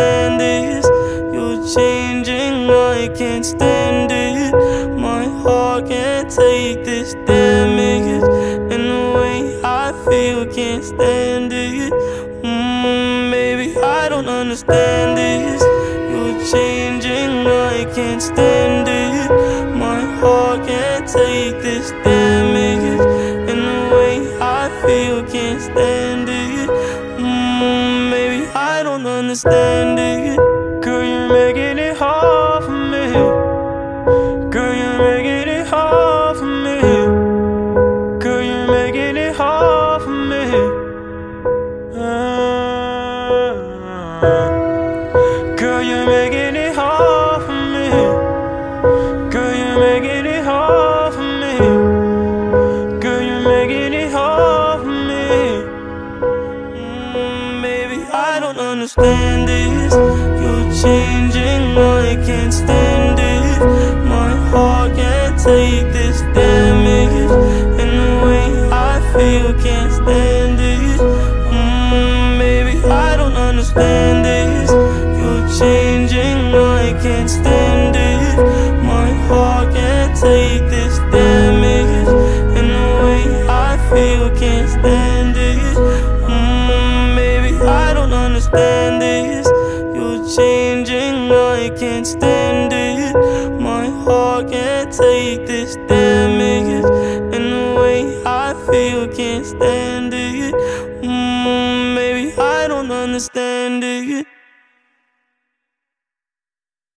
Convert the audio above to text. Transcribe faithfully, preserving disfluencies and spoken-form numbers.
understand this. You're changing, I can't stand it. My heart can't take this damage, and the way I feel, can't stand it. Mmm, baby, I don't understand this. You're changing, I can't stand it. My heart can't take this damage, and the way I feel, can't stand it. Mmm, baby, I don't understand it. Girl, you're making it hard for me. Girl, you're making it hard for me. Girl, you're making it hard for me. uh, Girl, you're making it hard for me. Girl, you're making it hard for me. Girl, you're making it hard for me. Mm, baby, I don't understand this. You're changing, I can't stand it. My heart can't take this damage, and the way I feel, can't stand it. Mm, baby, I don't understand this. You're changing, I can't stand it. My heart can't take this damage, and the way I feel, can't stand it. Mmm, baby, I don't understand this. You're changing, I can't stand it. My heart can't take this damage, and the way I feel, can't stand it. Mmm, baby, I don't understand it.